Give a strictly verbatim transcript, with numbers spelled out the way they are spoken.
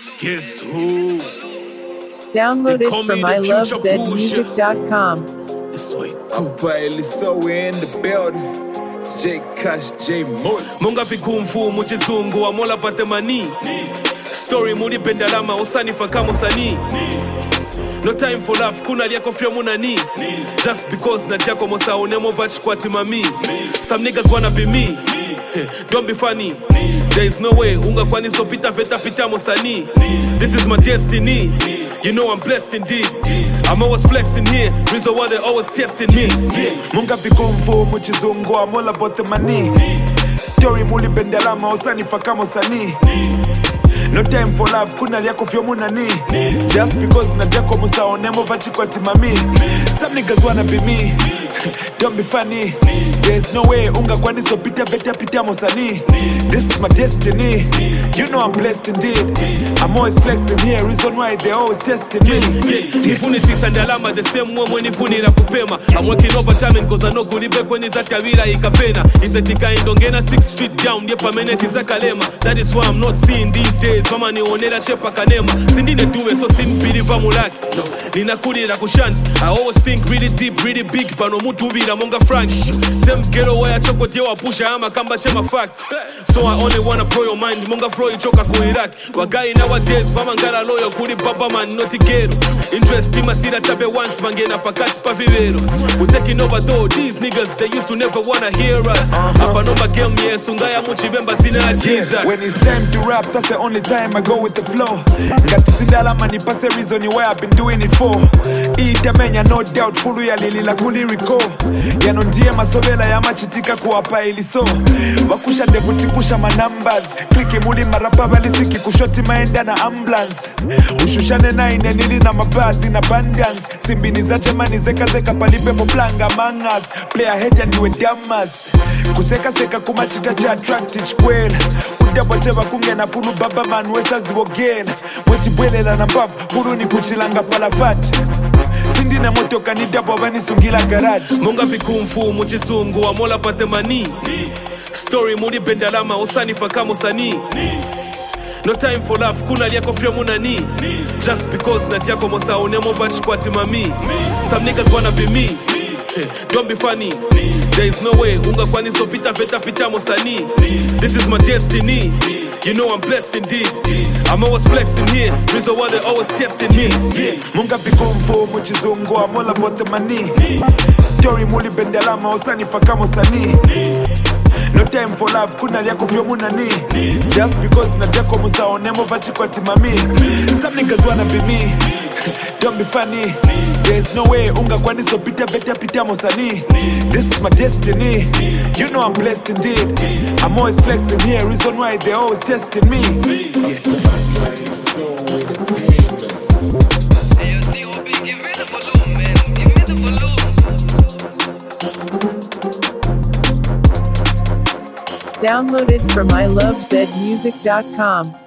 Guess who? Download They it call from me the I love future zed music dot com. It's white. Kubaili, so we're in the building. It's J Cash, J Moy. Munga fikumfu muchizungu wa mola pate mani. Story muli pendalama usani fakamo sani. No time for love, kuna liako fya munani. Just because na jako mosa unemo vach kwa timami. Some niggas wanna be me. Don't be funny. There is no way unga kwani so pita veta pita mosani. This is my destiny. You know I'm blessed indeed. I'm always flexing here. Reason why they always testing me. Munga fikumfu muchizungu amola bote mani. Story muli bendalama usani fakamo sani. No time for love, kuna liako fyo munani. Just because na jako musa onemo vachi kwa timami. Some niggas wanna be me. Don't be funny. There's no way unga kwani so pita veta pita mosani. This is my destiny. You know I'm blessed indeed. I'm always flexing here, reason why they always testing me. Nifuni sisa ndalama the same way mweni funi na kupema. I'm working overtime cause I know kulibe kweni za tawira ikapena. Isetika indongena six feet down yepa meneti za kalema. That is why I'm not seeing these days. Mama ni onela chepa kanema. Sindine duwe so sin believe mulaki. No, nina kuli la kushanti. I always think really deep, really big. Pano mutu vila monga frank. Same ghetto where I choko tewa pusha ama kamba chema fact. So I only wanna pro your mind. Monga pro ichoka kuirak. Wagai nowadays mama ngara loyo kuli baba man noti ghetto. Interest in my sida chape once mangena pakati pa vivero. We're taking over though. These niggas they used to never wanna hear us. Apa nomba game yes ungaya muchi vemba zina Jesus. When it's time to rap, that's the only time I go with the flow. Got to see that I'm money pass the reason why I've been doing it for. Eat a menya no doubt fulu ya lili la kuliriko. Yano ndiye masobela ya machitika kuwapa iliso. Wakusha debuti kusha ma numbers. Kliki muli marapa balisiki kushoti maenda na ambulance. Ushushane na ine nili na mabazi na bandans. Simbini za chemani zeka zeka palipe moplanga mangas. Player head ya niwe damas. Kuseka seka kumachita cha attract ichkwela. Udabo cheba kunge na fulu baba man wesa ziwogela. Mweti bwele la na mbavu fulu ni kuchilanga palafati. Sindi na moto kanidabo wani sungila garage. Munga fikumfu muchizungu wa mola pate mani. Story muli bendalama usani fakamo sani. No time for love, kuna liako fya munani. Just because na jako mosa unemo vach kwa timami. Some niggas wanna be me. Don't be funny. There is no way unga kwani so pita veta pita mosani. This is my destiny. You know I'm blessed indeed. I'm always flexing here. Reason why they always testing me. Munga fikumfu muchizungu amola bote mani. Story muli bendalama usani fakamo sani. No time for love, kuna liako fyo munani. Just because na jako musa onemo vachi kwa timami. Some niggas wanna be me. Don't be funny. There's no way unga kwani so pita veta pita mosani. This is my destiny. You know I'm blessed indeed. I'm always flexing here, reason why they always testing me. Yeah. Download it from I love zed music dot com.